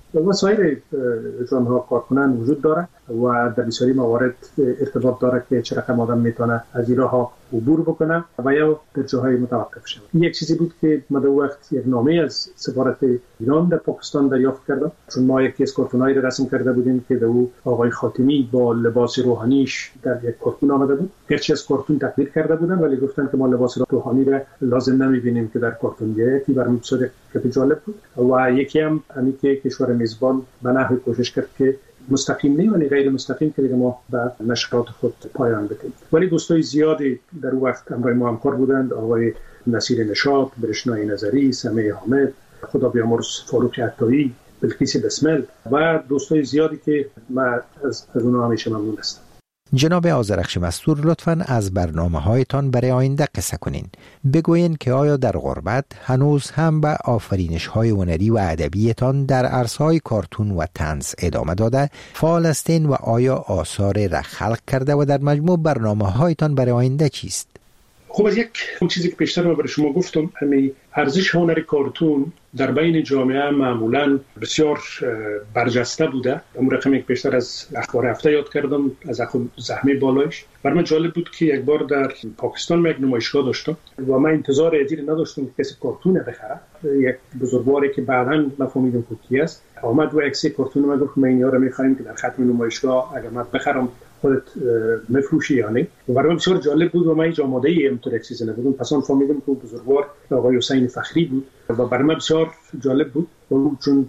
وسایر جانها کار کنن وجود داره و در بسیاری موارد ارتباط داره که چه رقم آدم میتونه از این راه عبور بکنه و یا در جاهای متوقف شود. یک چیزی بود که ما در وقت یک نامه از سفارت ایران در پاکستان دریافت کردم، چون ما یکی از کارتونایی را رسم کرده بودیم که در او آقای خاتمی با لباس روحانیش در یک کارتون آمده بود. گرچه از کارتون تقدیر کرده بودن ولی گفتن که ما لباس روحانی را لازم نمی‌بینیم که در کارتون یکی برام بسیار جالب بود. و یکی هم همین که کشور میزبان به نحوی کوشش کرد که مستقیم نه ولی غیر مستقیم که ما به نشرات خود پایان بدیم. ولی دوستای زیادی در وقت همراه ما همکار بودند، آقای نصیر نشاط، برشنای نظری، سمیع حامد، خدا بیامرز فاروق عطایی، بلقیس بسمل و دوستای زیادی که ما از اونها همیشه ممنون هستم. جناب آذرخش مستور، لطفاً از برنامه‌هایتان برای آینده قصه کنین. بگوین که آیا در غربت هنوز هم به آفرینش‌های هنری و ادبیتان در عرصه‌های کارتون و طنز ادامه داده فعال هستین و آیا آثار را خلق کرده و در مجموع برنامه‌هایتان برای آینده چیست؟ خب از یک چیزی که پیشتر ما برای شما گفتم، همین ارزش هنر کارتون در بین جامعه معمولاً بسیار برجسته بوده. اون رقمی که پیشتر از اخبار هفته یاد کردم از زحمه بالایش، برای من جالب بود که یک بار در پاکستان یک نمایشگاه داشتم و من انتظار ادیر نداشتم که کسی کارتون بخره. یک بزرگواری که بعداً مفهومیدم کی است آمد و یک سری کارتون ما گفت ما اینا رو می‌خوایم که در ختم نمایشگاه اگر من بخرم خودت مفروشی یا نه. و برای من بسیار جالب بود و من هیچ آماده‌ای اینطور یک چیزی نبودم. پس آن فهمیدم که بزرگوار آقای حسین فخری بود و برای من بسیار جالب بود چون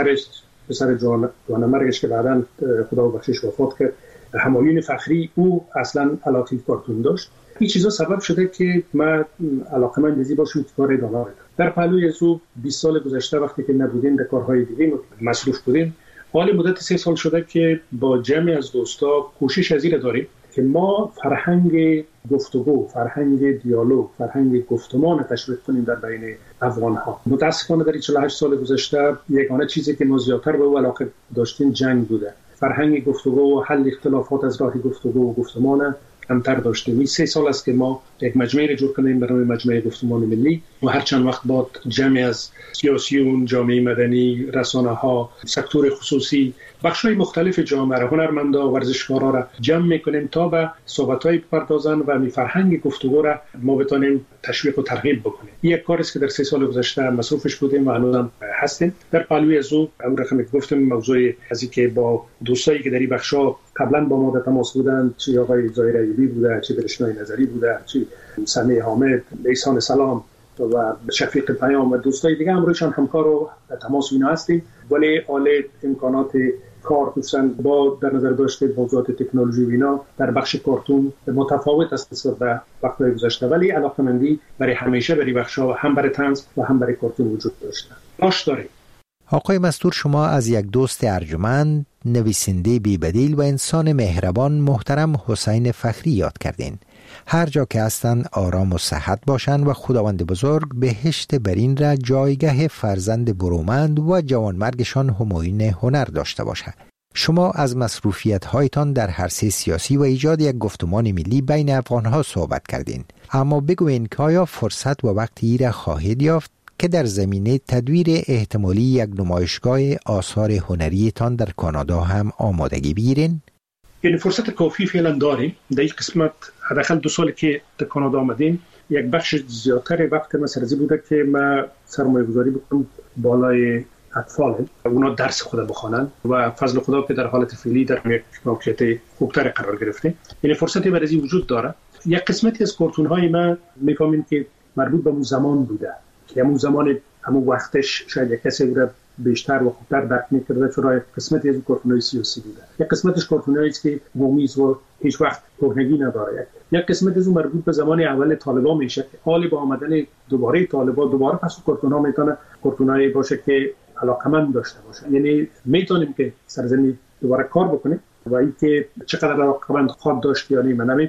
پسر جوانمرگش که بعداً خدا بخشش وفات کرد، همایون فخری، او اصلا علاقه کارتون داشت. این چیزا سبب شده که من علاقه‌مند بزی باشم که کار ادامه بدم. در پهلوی از او 20 سال گذشته وقتی که نبودیم در کارهای دیگه مصروف بودیم، حال مدت 3 سال شده که با جمعی از دوستا کوشش از این داریم که ما فرهنگ گفتگو، فرهنگ دیالوگ، فرهنگ گفتمان تشویق کنیم در بین افغان‌ها. متاسفانه در 48 سال گذشته یگانه چیزی که ما زیادتر به او علاقه داشتیم جنگ بوده. فرهنگ گفتگو و حل اختلافات از راه گفتگو و گفتمان کمتر داشتیم. این 3 سال است که ما یک مجموعه را جور کنیم برای مجموعه گفتمان ملی و هر چند وقت بعد جمعی از سیاسیون، جامعه مدنی، رسانه‌ها، سکتور خصوصی، بخش‌های مختلف جامعه، هنرمندا، ورزشکارا را جمع می‌کنیم تا به صحبت‌های بپردازن و می فرهنگ گفتگو را ما بتونیم تشویق و ترغیب بکنیم. این یک کاری است که در 3 سال گذشته مصروفش بودیم و هنوزم هستیم. در پهلوی از او اون رقمی که گفتم موضوع از اینکه با دوستایی که در این بخش‌ها قبلا با ما در تماس بودند، چه آقای ظاهر ایوبی بوده، چه برشنای نظری بوده، چه سمیع حامد، احسان سلام و شفیق پیام و دوستای دیگه هم روشان همکار و تماس اینا هستیم. ولی حال امکانات کار دوستان با در نظر داشته موضوعات تکنولوژی و اینا در بخش کارتون متفاوت است نسبت به وقت‌های گذشته، ولی علاقه‌مندی برای همیشه برای بخش‌ها هم برای طنز و هم برای کارتون وجود داشته. باش داره. آقای مستور، شما از یک دوست ارجمند، نویسنده بی‌بدیل و انسان مهربان محترم حسین فخری یاد کردین. هر جا که هستند آرام و صحت باشند و خداوند بزرگ بهشت برین را جایگاه فرزند برومند و جوانمرگشان همایون هنر داشته باشد. شما از مصروفیت‌هایتان در عرصه سیاسی و ایجاد یک گفتمان ملی بین افغان‌ها صحبت کردین، اما بگوین که آیا فرصت و وقتی را خواهید یافت که در زمینه تدویر احتمالی یک نمایشگاه آثار هنریتان در کانادا هم آمادگی بگیرین؟ یعنی فرصت کافی فعلا داریم. در یک قسمت حداقل 2 سال که در کانادا آمدیم، یک بخش زیادتر وقت ما سرزی بوده که ما سرمایه گذاری بکنم بالای اطفال، اونا درس خود بخوانن و فضل خدا که در حالت فعلی در یک موقعیت خوبتر قرار گرفته. یعنی فرصتی برای وجود داره. یک قسمتی از کارتون‌های ما می‌فهمیم که مربوط به اون زمان بوده که همون زمان همون وقتش شاید یک کسی رو بیشتر و خوبتر درک می‌کرده، چرا یک قسمتی از کارتون‌های سیاسی بوده، یک قسمتش کارتونایی است که مومیز و هیچ وقت کهنگی نداره، یک قسمت از اون مربوط به زمان اول طالبان میشه که حالی با آمدن دوباره طالبان دوباره پس کارتون‌ها میتونه کارتونایی باشه که علاقمند داشته باشه. یعنی میتونیم که سرزمین دوباره کار بکنیم و اینکه چقدر علاقمند خود داشت یا نه من نمی‌فهم،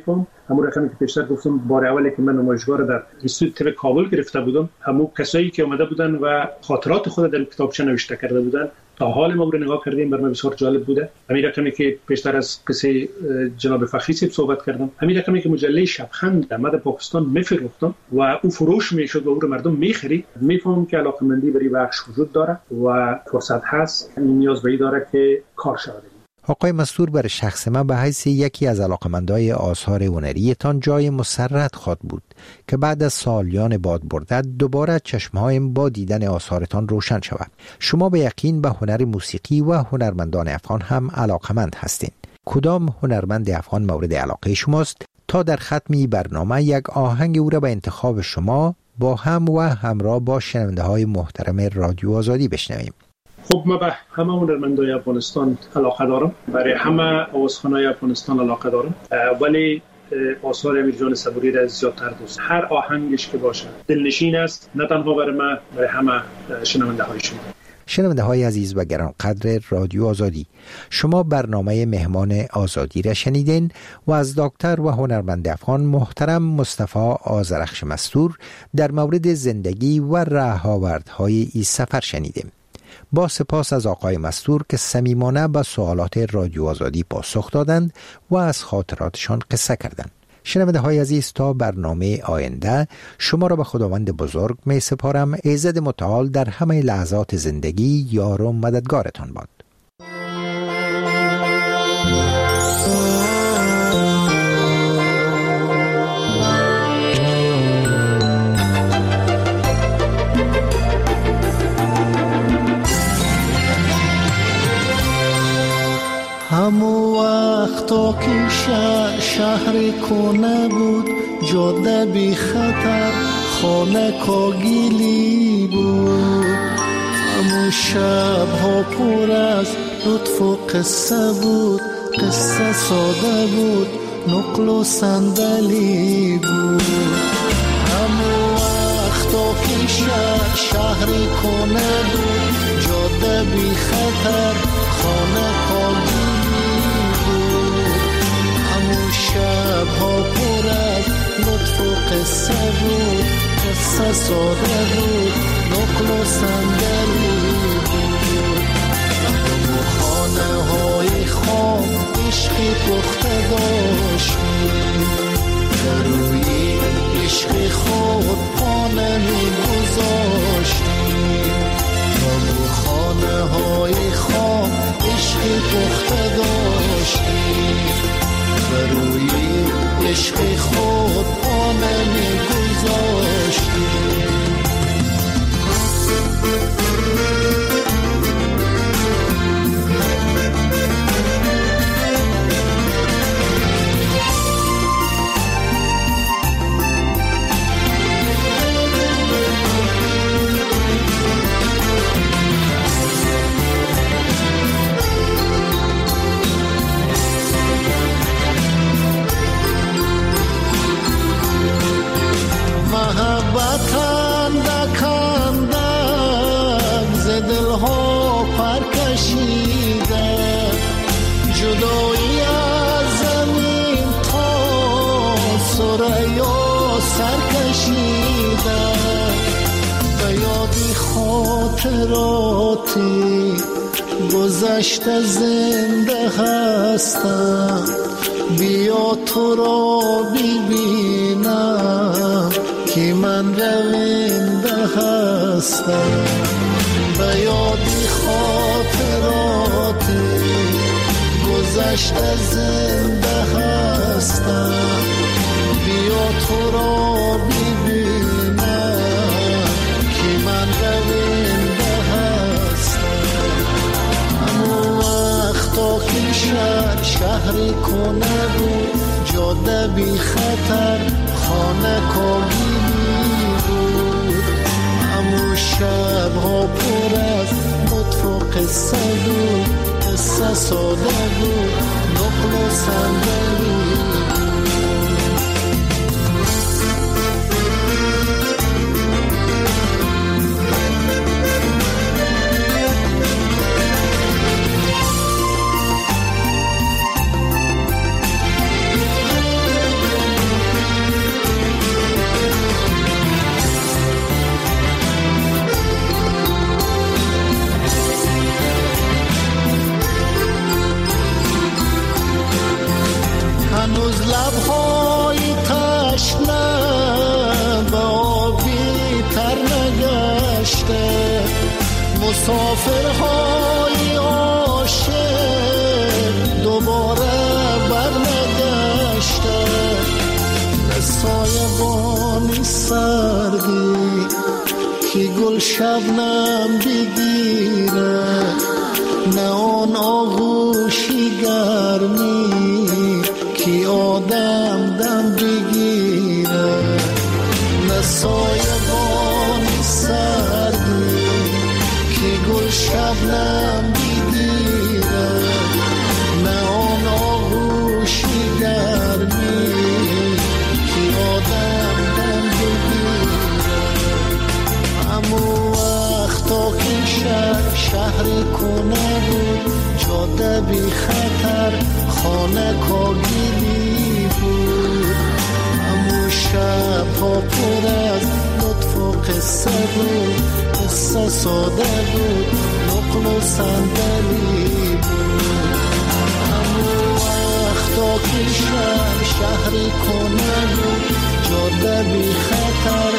همون رقمی که پیشتر گفتم بار اولی که من نمایشگاه را در اینستیتوت کابل گرفته بودم، همون کسایی که اومده بودن و خاطرات خود در کتابچه نوشته کرده بودن تا حال ما رو نگاه کردیم، برای من بسیار جالب بوده. همین رقمی که پیشتر از قصه جناب فخری صاحب صحبت کردم، همین رقمی که مجله شبخند در پاکستان میفروختم و او فروش میشد و او رو مردم میخرید، میفهمم که علاقمندی برای بخش وجود داره و فرصت هست، نیاز به این داره که کار شود. آقای مستور، بر شخص من به حیث یکی از علاقمندای آثار هنریتان جای مسرت خواد بود که بعد از سالیان باد بردت دوباره چشمهایم با دیدن آثارتان روشن شود. شما به یقین به هنر موسیقی و هنرمندان افغان هم علاقمند هستین. کدام هنرمند افغان مورد علاقه شماست تا در ختمی برنامه یک آهنگ او را به انتخاب شما با هم و همراه با شنونده های محترم رادیو آزادی بشنویم؟ خب ما به همه هنرمندای افغانستان علاقه دارم، برای همه آوازخوانای افغانستان علاقه دارم، ولی آثار امیر جان صبوری را زیادتر دوست. هر آهنگش که باشه دلنشین است، نه تنها برای من، برای همه شنونده های شما. شنونده های عزیز و گرانقدر رادیو آزادی، شما برنامه مهمان آزادی را شنیدین و از دکتر و هنرمند افغان محترم مصطفی آذرخش مستور در مورد زندگی و راه‌آوردهای این سفر شنیدیم. با سپاس از آقای مستور که صمیمانه به سوالات رادیو آزادی پاسخ دادند و از خاطراتشان قصه کردند. شنونده های عزیز، تا برنامه آینده شما را به خداوند بزرگ می سپارم. ایزد متعال در همه لحظات زندگی یار و مددگارتان باد. همو وقتا که شهر کنه بود، جاده بی خطر، خانه کاگیلی بود. همو شبها پر از لطف و قصه بود، قصه ساده بود، نقل و صندلی بود. همو وقتا که شهر کنه بود، جاده بی خطر، خانه کاگیلی بود. همون شبها پر از لطف و قصه بود، قصه ساده بود، نقل و صندلی بود. همون خانه های خام عشقی پخته داشتیم، در روی عشق خود پا نمی گذاشتیم. همون خانه های خام عشقی پخته داشتیم، بر روی عشق خود پا نمی گذاشتیم. خاطراتی گذشته زنده هستم، بیا تو را ببینم که من رونده هستم. به یادی خاطراتی گذشته زنده هستم، بیا تو را ببینم که من رونده هستم. همون وقتا که شهری کنه بود، جاده بی خطر، خانه کاگیلی بود. همون شبها پر از لطف و قصه بود، قصه ساده بود، نقل و صندلی بود. مسافرهای عاشق دوباره برنگشتن، نه سایبانی سردی که گل شبنم بگیره، نه آن آغوشی گرمی که آدم دم بگیره، نه سایبانی سردی که گل شبنم بگیره، نه آن آغوشی گرمی که آدم دم بگیره. امو وقتا که شهر کنه بود، جاده بی خطر خانه کاگیری بود، امو شب ها پر از لطف و قصه بود، قصه ساده بود نقل و صندلی بود. امو وقتا که شهر کنه بود، جاده بی خطر